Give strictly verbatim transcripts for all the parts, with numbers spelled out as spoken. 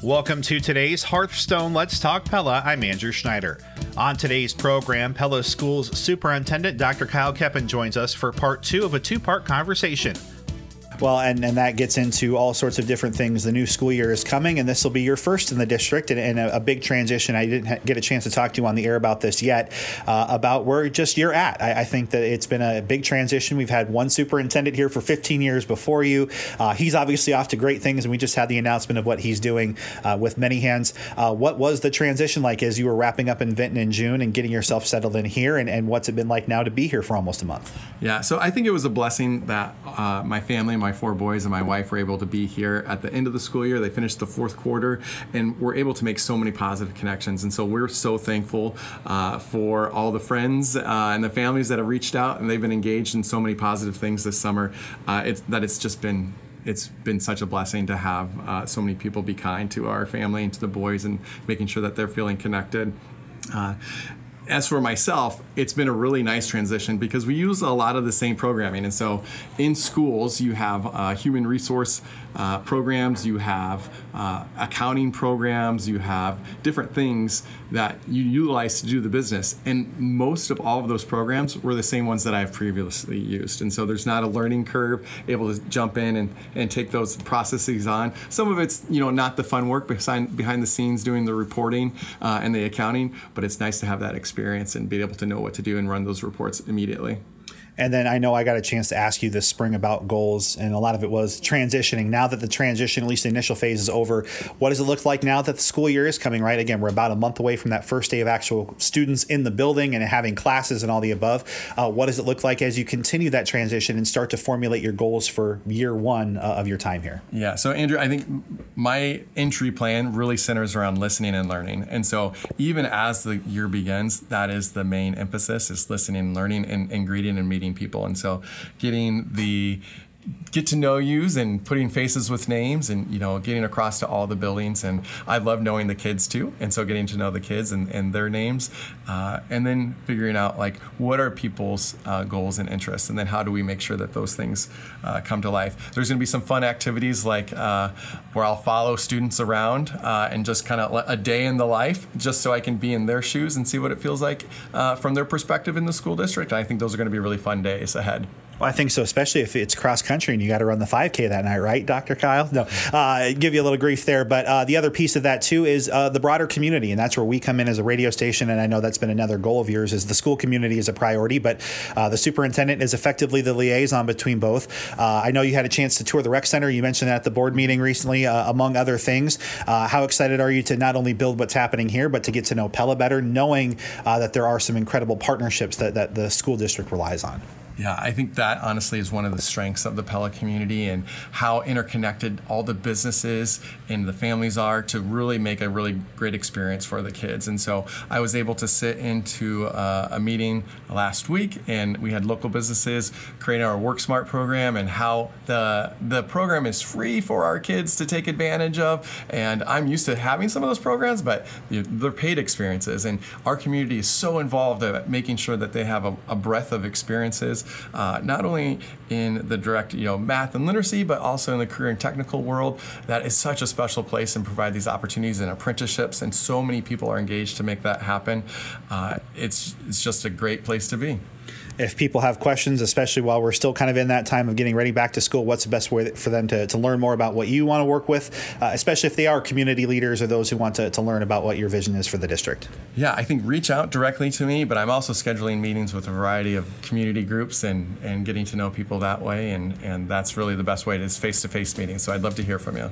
Welcome to today's Hearthstone Let's Talk Pella. I'm Andrew Schneider. On today's program, Pella Schools Superintendent Doctor Kyle Keppen joins us for part two of a two-part conversation. Well, and, and that gets into all sorts of different things. The new school year is coming, and this will be your first in the district, and, and a, a big transition. I didn't ha- get a chance to talk to you on the air about this yet, uh, about where just you're at. I, I think that it's been a big transition. We've had one superintendent here for fifteen years before you. Uh, he's obviously off to great things, and we just had the announcement of what he's doing uh, with Many Hands. Uh, what was the transition like as you were wrapping up in Vinton in June and getting yourself settled in here, and, and what's it been like now to be here for almost a month? Yeah, so I think it was a blessing that uh, my family, my four boys and my wife were able to be here at the end of the school year. They finished the fourth quarter and were able to make so many positive connections. And so we're so thankful uh, for all the friends uh, and the families that have reached out, and they've been engaged in so many positive things this summer. Uh, it's that it's just been It's been such a blessing to have uh, so many people be kind to our family and to the boys and making sure that they're feeling connected. Uh, As for myself, it's been a really nice transition because we use a lot of the same programming. And so in schools, you have uh, human resource uh, programs, you have uh, accounting programs, you have different things that you utilize to do the business. And most of all of those programs were the same ones that I've previously used. And so there's not a learning curve, able to jump in and, and take those processes on. Some of it's, you know, not the fun work behind, behind the scenes doing the reporting uh, and the accounting, but it's nice to have that experience. experience and be able to know what to do and run those reports immediately. And then I know I got a chance to ask you this spring about goals, and a lot of it was transitioning. Now that the transition, at least the initial phase, is over, what does it look like now that the school year is coming, right? Again, we're about a month away from that first day of actual students in the building and having classes and all the above. Uh, what does it look like as you continue that transition and start to formulate your goals for year one uh, of your time here? Yeah, so Andrew, I think my entry plan really centers around listening and learning. And so even as the year begins, that is the main emphasis, is listening and learning and, and greeting and meeting people. And so getting the get to know yous and putting faces with names and, you know, getting across to all the buildings. And I love knowing the kids too. And so getting to know the kids and, and their names uh, and then figuring out like what are people's uh, goals and interests, and then how do we make sure that those things uh, come to life. There's going to be some fun activities like uh, where I'll follow students around uh, and just kind of a day in the life, just so I can be in their shoes and see what it feels like uh, from their perspective in the school district. And I think those are going to be really fun days ahead. Well, I think so, especially if it's cross country and you got to run the five K that night, right, Doctor Kyle? No, uh, give you a little grief there. But uh, the other piece of that, too, is uh, the broader community. And that's where we come in as a radio station. And I know that's been another goal of yours, is the school community is a priority. But uh, the superintendent is effectively the liaison between both. Uh, I know you had a chance to tour the rec center. You mentioned that at the board meeting recently, uh, among other things. Uh, how excited are you to not only build what's happening here, but to get to know Pella better, knowing uh, that there are some incredible partnerships that, that the school district relies on? Yeah, I think that honestly is one of the strengths of the Pella community, and how interconnected all the businesses and the families are to really make a really great experience for the kids. And so I was able to sit into uh, a meeting last week, and we had local businesses creating our Work Smart program, and how the the program is free for our kids to take advantage of. And I'm used to having some of those programs, but they're paid experiences, and our community is so involved at making sure that they have a, a breadth of experiences. Uh, not only in the direct, you know, math and literacy, but also in the career and technical world. That is such a special place, and provide these opportunities and apprenticeships, and so many people are engaged to make that happen. Uh, it's it's just a great place to be. If people have questions, especially while we're still kind of in that time of getting ready back to school, what's the best way for them to, to learn more about what you want to work with, uh, especially if they are community leaders or those who want to, to learn about what your vision is for the district? Yeah, I think reach out directly to me, but I'm also scheduling meetings with a variety of community groups and, and getting to know people that way. And, and that's really the best way, is face-to-face meetings. So I'd love to hear from you.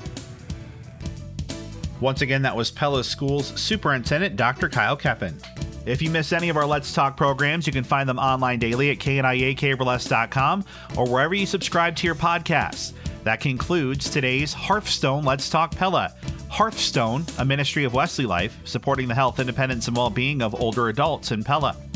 Once again, that was Pella Schools Superintendent Doctor Kyle Keppen. If you miss any of our Let's Talk programs, you can find them online daily at K N I A K B L S dot com or wherever you subscribe to your podcasts. That concludes today's Hearthstone Let's Talk Pella. Hearthstone, a ministry of Wesley Life, supporting the health, independence, and well-being of older adults in Pella.